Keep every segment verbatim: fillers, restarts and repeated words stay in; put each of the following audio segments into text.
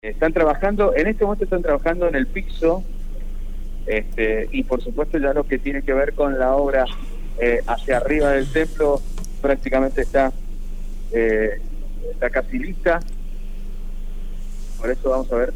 Están trabajando, en este momento están trabajando en el piso, este, y por supuesto ya lo que tiene que ver con la obra eh, hacia arriba del templo prácticamente está, eh, está casi lista. Por eso vamos a ver.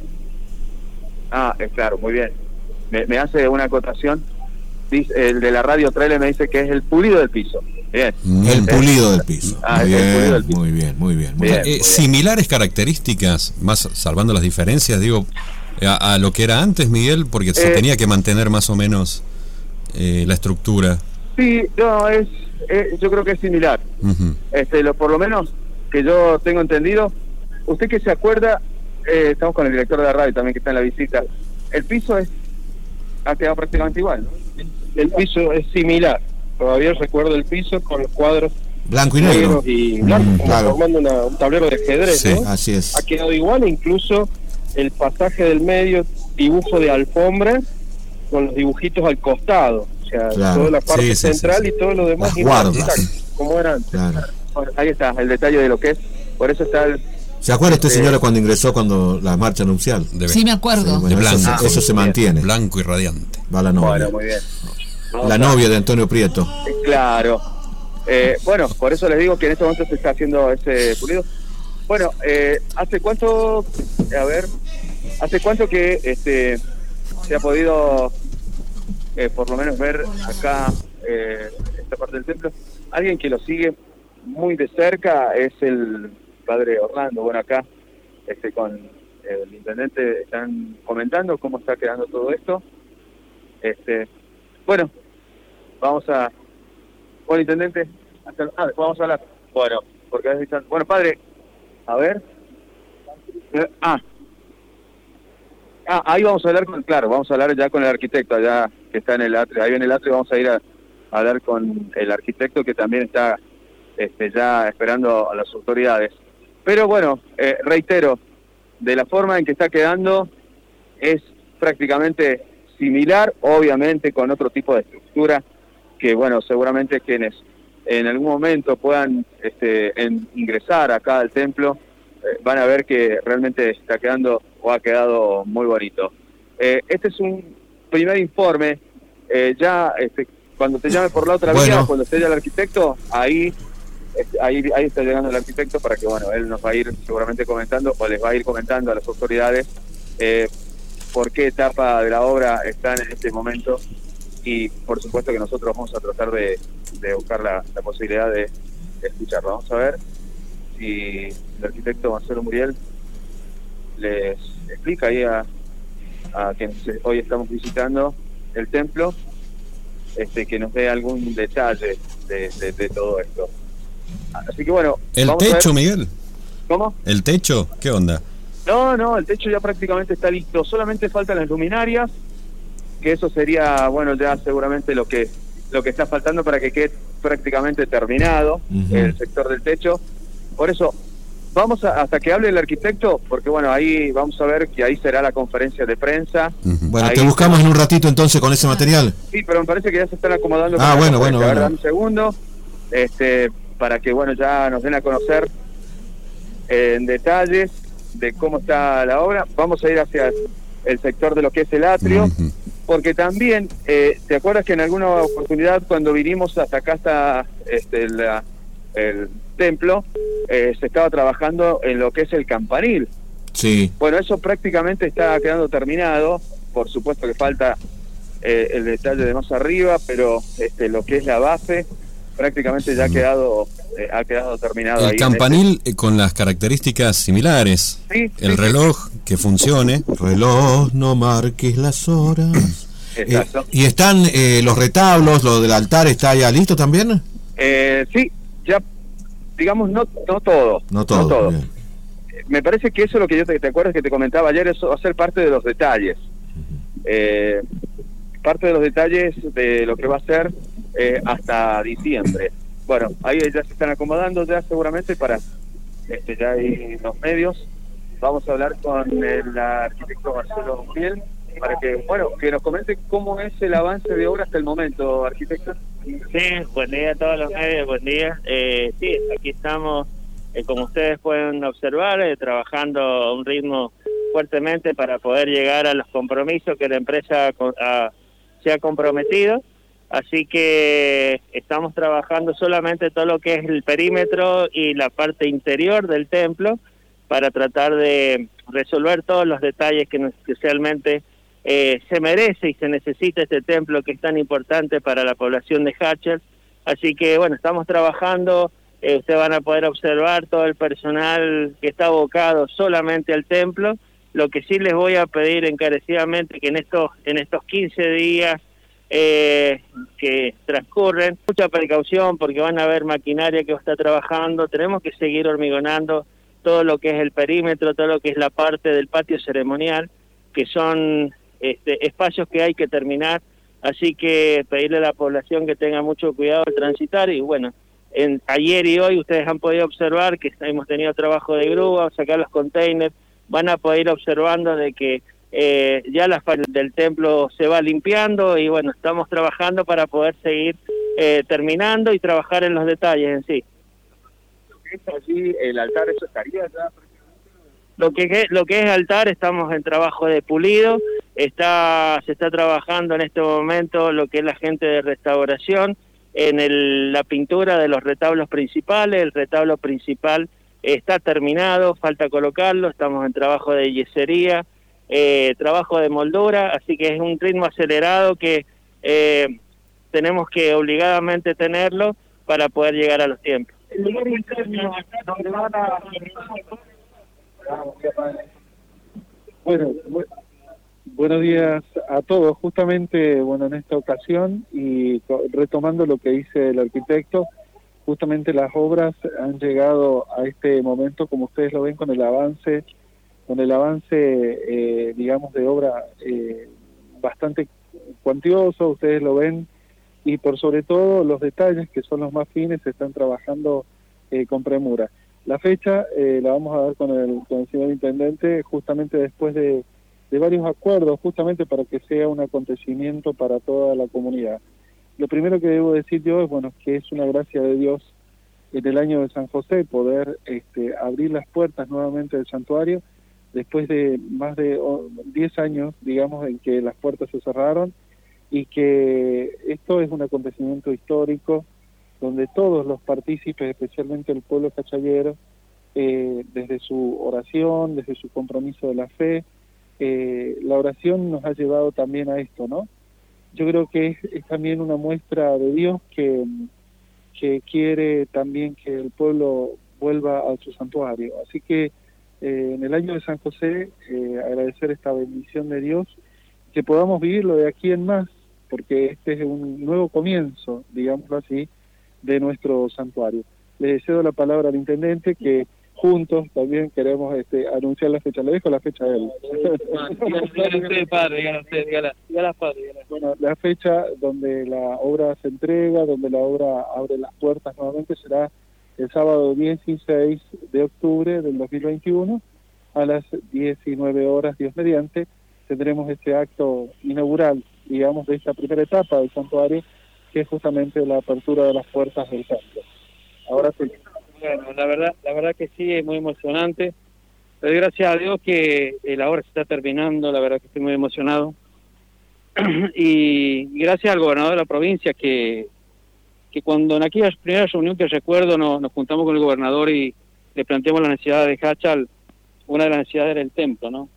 Ah, es claro, muy bien. Me, me hace una acotación. Dice, el de la radio trailer me dice que es el pulido del piso. Bien. El pulido del piso. Ah, muy, el bien, pulido del piso. muy bien, muy bien, muy Bien, bien. Eh, similares características, más salvando las diferencias, digo, a, a lo que era antes, Miguel, porque se Eh, tenía que mantener más o menos eh, la estructura. Sí, no, es, es, yo creo que es similar. Uh-huh. Este, lo, por lo menos que yo tengo entendido, usted que se acuerda, eh, estamos con el director de la radio también que está en la visita, el piso es ha quedado prácticamente igual, ¿no? El piso es similar, todavía recuerdo el piso con los cuadros Blanco y negro. negros y blancos, Mm, como claro. formando una, un tablero de ajedrez, Sí, ¿no? Así es. Ha quedado igual, e incluso el pasaje del medio, dibujo de alfombra con los dibujitos al costado, o sea, Claro. toda la parte Sí, sí, central sí, sí. y todo lo demás Las igual, guardas. exacto, como era antes. Claro. Bueno, ahí está el detalle de lo que es, por eso está el... ¿Se acuerda usted, Eh, señora, cuando ingresó cuando la marcha nupcial? De, Sí, me acuerdo. Sí, bueno, De eso, blanco. se- eso se mantiene. blanco y radiante. Va la novia. Bueno, muy bien. Vamos La a- novia de Antonio Prieto. Claro. Eh, bueno, por eso les digo que en este momento se está haciendo ese pulido. Bueno, eh, ¿hace cuánto, a ver, hace cuánto que este se ha podido, eh, por lo menos ver acá eh, esta parte del templo? Alguien que lo sigue muy de cerca es el padre Orlando. Bueno, acá este con el intendente están comentando cómo está quedando todo esto. Este, bueno, vamos a... Bueno, intendente, hasta, ah, después vamos a hablar. Bueno, porque a veces están... Bueno, padre, a ver. Eh, ah. Ah, ahí vamos a hablar con... Claro, vamos a hablar ya con el arquitecto allá que está en el atrio. Ahí en el atrio vamos a ir a, a hablar con el arquitecto que también está este, ya esperando a las autoridades. Pero bueno, eh, reitero, de la forma en que está quedando es prácticamente similar, obviamente con otro tipo de estructura que bueno, seguramente quienes en algún momento puedan este, en, ingresar acá al templo eh, van a ver que realmente está quedando o ha quedado muy bonito. Eh, este es un primer informe, eh, ya este, cuando te llame por la otra Bueno. vía, cuando esté ya el arquitecto, ahí, este, ahí ahí está llegando el arquitecto para que bueno, él nos va a ir seguramente comentando o les va a ir comentando a las autoridades eh, por qué etapa de la obra están en este momento. Y por supuesto que nosotros vamos a tratar de, de buscar la, la posibilidad de, de escucharlo. Vamos a ver si el arquitecto Marcelo Muriel les explica ahí a, a quienes hoy estamos visitando el templo, este, que nos dé algún detalle de, de, de todo esto. Así que bueno. ¿El vamos a techo, ver. Miguel? ¿Cómo? ¿El techo? ¿Qué onda? No, no, el techo ya prácticamente está listo. Solamente faltan las luminarias, que eso sería, bueno, ya seguramente lo que lo que está faltando para que quede prácticamente terminado Uh-huh. el sector del techo. Por eso, vamos a, hasta que hable el arquitecto, porque bueno, ahí vamos a ver que ahí será la conferencia de prensa. Uh-huh. Bueno, Ahí te buscamos en un ratito entonces con ese material. Sí, pero me parece que ya se están acomodando. Ah, con la bueno, conferencia. bueno, A ver, bueno. dame un segundo, este, para que bueno, ya nos den a conocer eh, en detalles de cómo está la obra. Vamos a ir hacia el sector de lo que es el atrio. Uh-huh. Porque también, eh, ¿te acuerdas que en alguna oportunidad cuando vinimos hasta acá, hasta este, la, el templo, eh, se estaba trabajando en lo que es el campanil? Sí. Bueno, eso prácticamente está quedando terminado. Por supuesto que falta eh, el detalle de más arriba, pero este, lo que es la base prácticamente ya ha quedado, eh, ha quedado terminado. El ahí en campanil eh, con las características similares. Sí, El sí, reloj que funcione. Reloj, no marques las horas. este, exacto. Eh, ¿Y están eh, los retablos, lo del altar está ya listo también? Eh, sí, ya, digamos, no, no todo. No todo. Bien. Me parece que eso es lo que yo te, te acuerdas que te comentaba ayer, eso va a ser parte de los detalles. Eh, parte de los detalles de lo que va a ser eh, hasta diciembre. Bueno, ahí ya se están acomodando ya seguramente para este, ya hay los medios. Vamos a hablar con el arquitecto Marcelo Muriel para que, bueno, que nos comente cómo es el avance de obra hasta el momento, arquitecto. Sí, buen día a todos los medios, buen día. Eh, sí, aquí estamos, eh, como ustedes pueden observar, eh, trabajando a un ritmo fuertemente para poder llegar a los compromisos que la empresa a, se ha comprometido. Así que estamos trabajando solamente todo lo que es el perímetro y la parte interior del templo para tratar de resolver todos los detalles que especialmente eh, se merece y se necesita este templo que es tan importante para la población de Hatchell. Así que bueno, estamos trabajando, eh, ustedes van a poder observar todo el personal que está abocado solamente al templo. Lo que sí les voy a pedir encarecidamente que en estos, en estos quince días eh, que transcurren, mucha precaución porque van a haber maquinaria que está trabajando, tenemos que seguir hormigonando todo lo que es el perímetro, todo lo que es la parte del patio ceremonial, que son este, espacios que hay que terminar, así que pedirle a la población que tenga mucho cuidado al transitar y bueno, en, ayer y hoy ustedes han podido observar que hemos tenido trabajo de grúa, sacar los containers, van a poder ir observando de que eh, ya la parte del templo se va limpiando y bueno, estamos trabajando para poder seguir eh, terminando y trabajar en los detalles en sí. Allí el altar, eso estaría ya. Lo que lo que es altar, estamos en trabajo de pulido, está se está trabajando en este momento lo que es la gente de restauración en el, la pintura de los retablos principales. El retablo principal está terminado, falta colocarlo, estamos en trabajo de yesería, eh, trabajo de moldura, así que es un ritmo acelerado que eh, tenemos que obligadamente tenerlo para poder llegar a los tiempos. El lugar interno donde van a... Bueno, bu buenos días a todos. Justamente, bueno, en esta ocasión y retomando lo que dice el arquitecto, justamente las obras han llegado a este momento, como ustedes lo ven, con el avance, con el avance, eh, digamos, de obra eh, bastante cuantioso, ustedes lo ven. Y por sobre todo los detalles, que son los más fines, se están trabajando eh, con premura. La fecha eh, la vamos a dar con el, con el señor intendente justamente después de, de varios acuerdos, justamente para que sea un acontecimiento para toda la comunidad. Lo primero que debo decir yo es bueno que es una gracia de Dios en el año de San José poder este, abrir las puertas nuevamente del santuario después de más de diez años, digamos, en que las puertas se cerraron, y que esto es un acontecimiento histórico donde todos los partícipes, especialmente el pueblo cachallero, eh, desde su oración, desde su compromiso de la fe, eh, la oración nos ha llevado también a esto, ¿no? Yo creo que es, es también una muestra de Dios que, que quiere también que el pueblo vuelva a su santuario. Así que eh, en el año de San José, eh, agradecer esta bendición de Dios, que podamos vivirlo de aquí en más, porque este es un nuevo comienzo, digámoslo así, de nuestro santuario. Le cedo la palabra al intendente, que juntos también queremos este, anunciar la fecha. Le dejo la fecha a él. Bueno, la fecha donde la obra se entrega, donde la obra abre las puertas nuevamente, será el sábado dieciséis de octubre del dos mil veintiuno, a las diecinueve horas, Dios mediante. Tendremos este acto inaugural, digamos, de esta primera etapa del santuario, que es justamente la apertura de las puertas del templo. Ahora sí. Bueno, la verdad, la verdad que sí, es muy emocionante. Le doy gracias a Dios que la obra se está terminando, la verdad que estoy muy emocionado. y, y gracias al gobernador de la provincia, que, que cuando en aquella primera reunión que recuerdo nos, nos juntamos con el gobernador y le planteamos la necesidad de Hatchell, una de las necesidades era el templo, ¿no?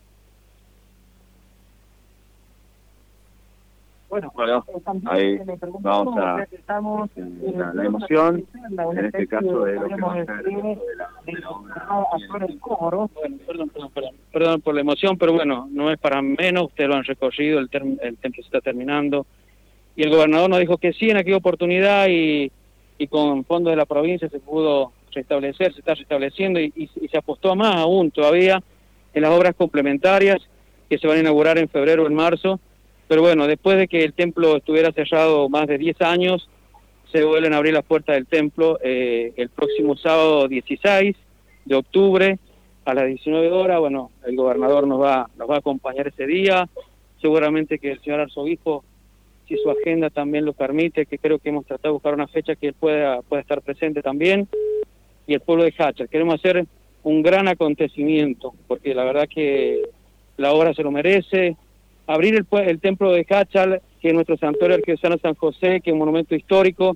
Bueno, bueno, ahí vamos a la, la emoción, en este caso de lo que va a ser de la obra. Bueno, perdón, perdón, perdón, perdón por la emoción, pero bueno, no es para menos, ustedes lo han recorrido, el, el templo se está terminando, y el gobernador nos dijo que sí en aquella oportunidad, y, y con fondos de la provincia se pudo restablecer, se está restableciendo, y, y, y se apostó más aún todavía en las obras complementarias que se van a inaugurar en febrero o en marzo. Pero bueno, después de que el templo estuviera cerrado más de diez años, se vuelven a abrir las puertas del templo eh, el próximo sábado dieciséis de octubre a las diecinueve horas. Bueno, el gobernador nos va, nos va a acompañar ese día. Seguramente que el señor arzobispo, si su agenda también lo permite, que creo que hemos tratado de buscar una fecha que él pueda, pueda estar presente también. Y el pueblo de Hatchell. Queremos hacer un gran acontecimiento, porque la verdad que la obra se lo merece. Abrir el, el templo de Jáchal, que es nuestro santuario arquidiocesano San José, que es un monumento histórico,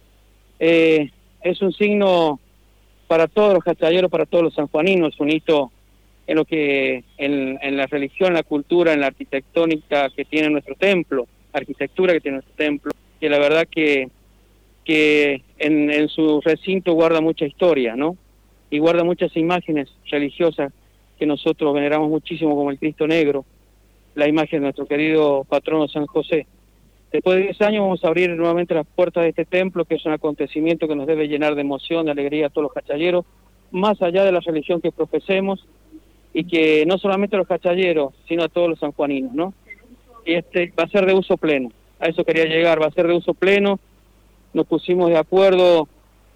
eh, es un signo para todos los jachalleros, para todos los sanjuaninos, un hito en lo que en, en la religión, la cultura, en la arquitectónica que tiene nuestro templo, arquitectura que tiene nuestro templo, que la verdad que que en, en su recinto guarda mucha historia, ¿no? Y guarda muchas imágenes religiosas que nosotros veneramos muchísimo, como el Cristo Negro, la imagen de nuestro querido patrono San José. Después de diez años vamos a abrir nuevamente las puertas de este templo, que es un acontecimiento que nos debe llenar de emoción, de alegría a todos los jachalleros, más allá de la religión que profesemos, y que no solamente a los jachalleros, sino a todos los sanjuaninos, ¿no? Y este va a ser de uso pleno, a eso quería llegar, va a ser de uso pleno. Nos pusimos de acuerdo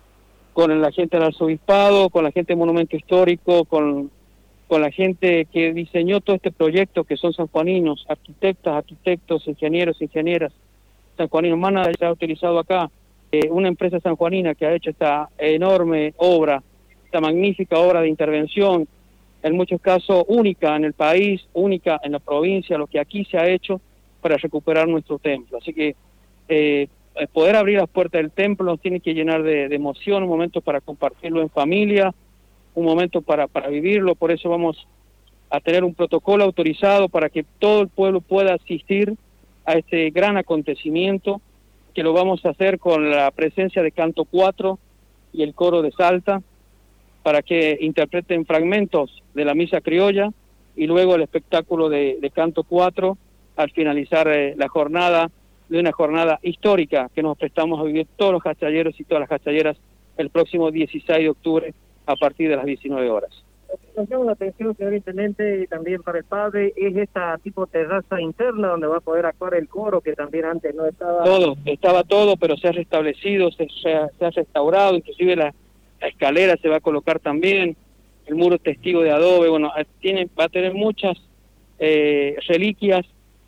con la gente del arzobispado, con la gente del monumento histórico, con, con la gente que diseñó todo este proyecto, que son sanjuaninos, arquitectas, arquitectos, ingenieros, ingenieras, sanjuaninos. Mana se ha utilizado acá eh, una empresa sanjuanina que ha hecho esta enorme obra, esta magnífica obra de intervención, en muchos casos única en el país, única en la provincia, lo que aquí se ha hecho para recuperar nuestro templo. Así que eh, poder abrir las puertas del templo nos tiene que llenar de, de emoción, un momento para compartirlo en familia, un momento para, para vivirlo. Por eso vamos a tener un protocolo autorizado para que todo el pueblo pueda asistir a este gran acontecimiento, que lo vamos a hacer con la presencia de Canto cuatro y el coro de Salta, para que interpreten fragmentos de la misa criolla y luego el espectáculo de, de Canto cuatro al finalizar eh, la jornada, de una jornada histórica que nos prestamos a vivir todos los jachalleros y todas las jachalleras el próximo dieciséis de octubre a partir de las diecinueve horas. Nos llama la atención, señor intendente, y también para el padre, es esta tipo terraza interna donde va a poder actuar el coro, que también antes no estaba. Todo, estaba todo, pero se ha restablecido, se, se, ha, se ha restaurado, inclusive la, la escalera se va a colocar también, el muro testigo de adobe, bueno, tiene, va a tener muchas eh, reliquias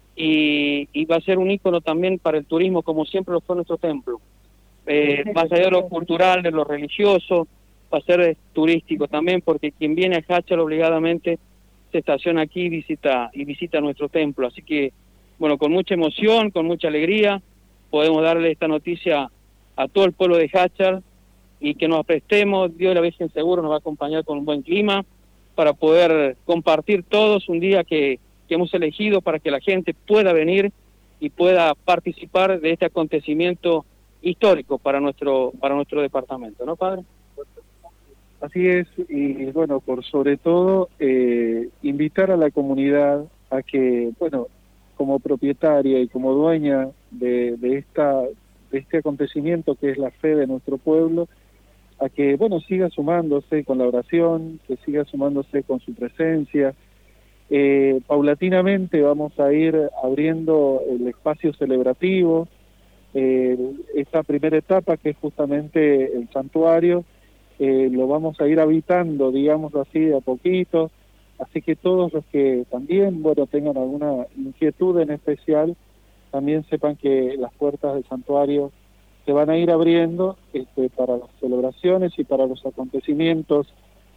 y, y va a ser un ícono también para el turismo, como siempre lo fue nuestro templo. Eh, más allá de lo cultural, de lo religioso, va a ser turístico también, porque quien viene a Jáchal obligadamente se estaciona aquí y visita, y visita nuestro templo. Así que, bueno, con mucha emoción, con mucha alegría, podemos darle esta noticia a todo el pueblo de Jáchal y que nos prestemos. Dios y la Virgen seguro nos va a acompañar con un buen clima para poder compartir todos un día que, que hemos elegido para que la gente pueda venir y pueda participar de este acontecimiento histórico para nuestro, para nuestro departamento, ¿no, padre? Así es, y bueno, por sobre todo, eh, invitar a la comunidad a que, bueno, como propietaria y como dueña de, de, esta, de este acontecimiento que es la fe de nuestro pueblo, a que, bueno, siga sumándose con la oración, que siga sumándose con su presencia. Eh, paulatinamente vamos a ir abriendo el espacio celebrativo, eh, esta primera etapa que es justamente el santuario. Eh, lo vamos a ir habitando, digamos así, de a poquito, así que todos los que también, bueno, tengan alguna inquietud en especial, también sepan que las puertas del santuario se van a ir abriendo este, para las celebraciones y para los acontecimientos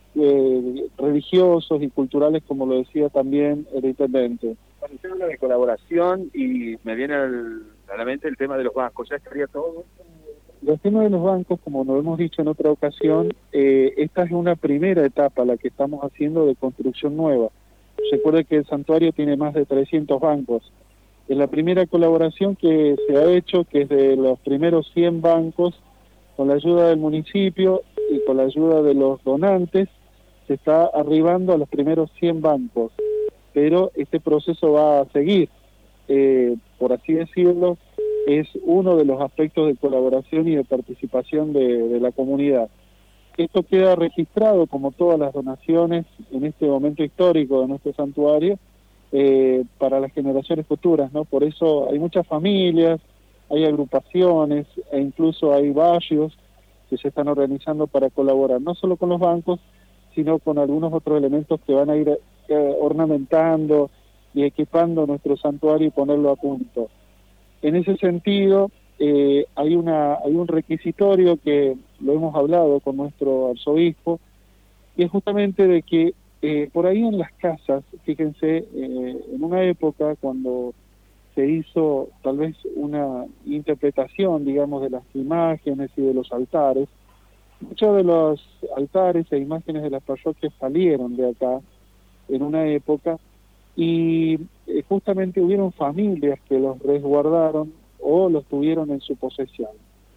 eh, religiosos y culturales, como lo decía también el intendente. Cuando usted habla de colaboración y me viene al, a la mente el tema de los bancos, ¿ya estaría todo? Los temas de los bancos, como nos hemos dicho en otra ocasión, eh, esta es una primera etapa la que estamos haciendo de construcción nueva. Recuerde que el santuario tiene más de trescientos bancos. Es la primera colaboración que se ha hecho, que es de los primeros cien bancos, con la ayuda del municipio y con la ayuda de los donantes, se está arribando a los primeros cien bancos. Pero este proceso va a seguir, eh, por así decirlo. Es uno de los aspectos de colaboración y de participación de, de la comunidad. Esto queda registrado, como todas las donaciones, en este momento histórico de nuestro santuario, eh, para las generaciones futuras, ¿no? Por eso hay muchas familias, hay agrupaciones e incluso hay barrios que se están organizando para colaborar, no solo con los bancos, sino con algunos otros elementos que van a ir eh, ornamentando y equipando nuestro santuario y ponerlo a punto. En ese sentido, eh, hay, una, hay un requisitorio que lo hemos hablado con nuestro arzobispo, y es justamente de que eh, por ahí en las casas, fíjense, eh, en una época cuando se hizo tal vez una interpretación, digamos, de las imágenes y de los altares, muchos de los altares e imágenes de las parroquias salieron de acá en una época y eh, justamente hubieron familias que los resguardaron o los tuvieron en su posesión.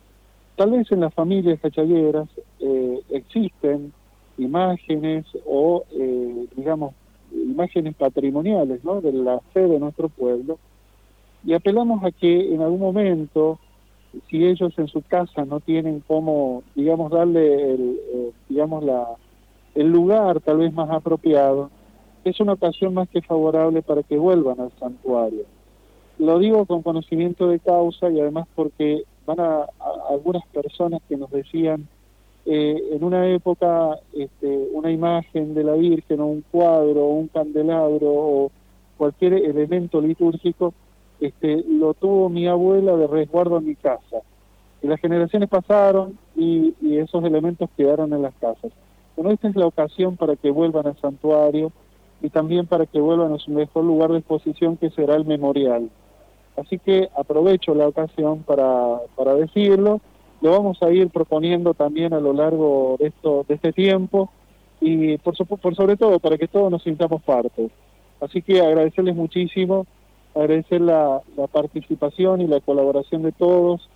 Tal vez en las familias cachalleras eh, existen imágenes o, eh, digamos, imágenes patrimoniales, ¿no?, de la fe de nuestro pueblo, y apelamos a que en algún momento, si ellos en su casa no tienen cómo, digamos, darle el, eh, digamos, la, el lugar tal vez más apropiado, es una ocasión más que favorable para que vuelvan al santuario. Lo digo con conocimiento de causa y además porque van a, a algunas personas que nos decían eh, en una época este, una imagen de la Virgen o un cuadro o un candelabro o cualquier elemento litúrgico este, lo tuvo mi abuela de resguardo en mi casa. Y las generaciones pasaron y, y esos elementos quedaron en las casas. Bueno, esta es la ocasión para que vuelvan al santuario y también para que vuelvan a su mejor lugar de exposición, que será el memorial. Así que aprovecho la ocasión para, para decirlo. Lo vamos a ir proponiendo también a lo largo de, esto, de este tiempo y por, por sobre todo para que todos nos sintamos parte. Así que agradecerles muchísimo, agradecer la, la participación y la colaboración de todos,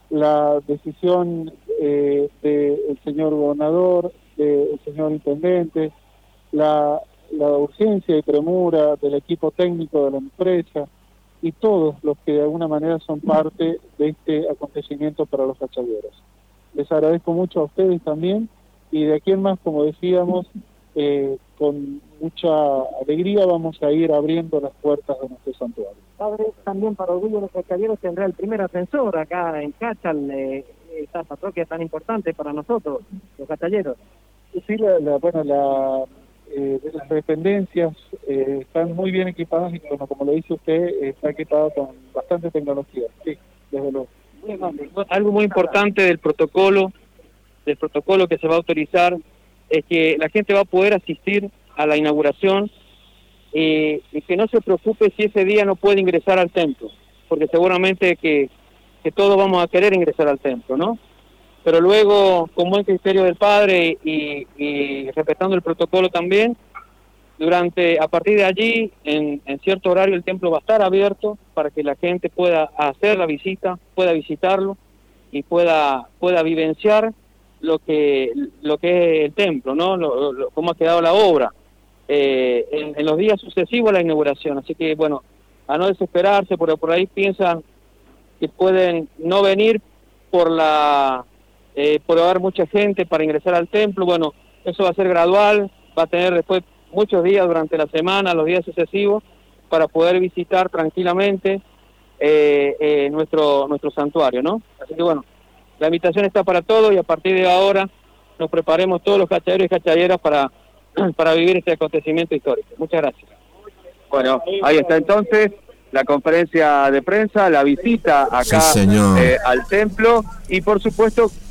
la decisión eh, del señor gobernador, del señor intendente, la, la urgencia y premura del equipo técnico de la empresa y todos los que de alguna manera son parte de este acontecimiento para los cachalleros. Les agradezco mucho a ustedes también y de aquí en más, como decíamos, eh, con mucha alegría vamos a ir abriendo las puertas de nuestro santuario. Padre, también para orgullo de los cachalleros tendrá el primer ascensor acá en Cachal, eh, esta parroquia tan importante para nosotros, los cachalleros. Sí, la, la, bueno, la, eh, de las dependencias eh, están muy bien equipadas y bueno, como lo dice usted, eh, está equipado con bastante tecnología. Sí, desde luego. Algo muy importante del protocolo, del protocolo que se va a autorizar, es que la gente va a poder asistir a la inauguración eh, y que no se preocupe si ese día no puede ingresar al templo, porque seguramente que, que todos vamos a querer ingresar al templo, ¿no? Pero luego, con buen criterio del padre y, y respetando el protocolo también, durante a partir de allí, en, en cierto horario, el templo va a estar abierto para que la gente pueda hacer la visita, pueda visitarlo y pueda pueda vivenciar lo que lo que es el templo, ¿no? Lo, lo, cómo ha quedado la obra eh, en, en los días sucesivos a la inauguración. Así que, bueno, a no desesperarse, porque por ahí piensan que pueden no venir por la eh, por haber mucha gente para ingresar al templo. Bueno, eso va a ser gradual, va a tener después muchos días durante la semana, los días sucesivos, para poder visitar tranquilamente eh, eh, nuestro nuestro santuario, ¿no? Así que bueno, la invitación está para todos y a partir de ahora nos preparemos todos los cachalleros y cachalleras para, para vivir este acontecimiento histórico. Muchas gracias. Bueno, ahí está entonces la conferencia de prensa, la visita acá sí, señor. Eh, al templo y por supuesto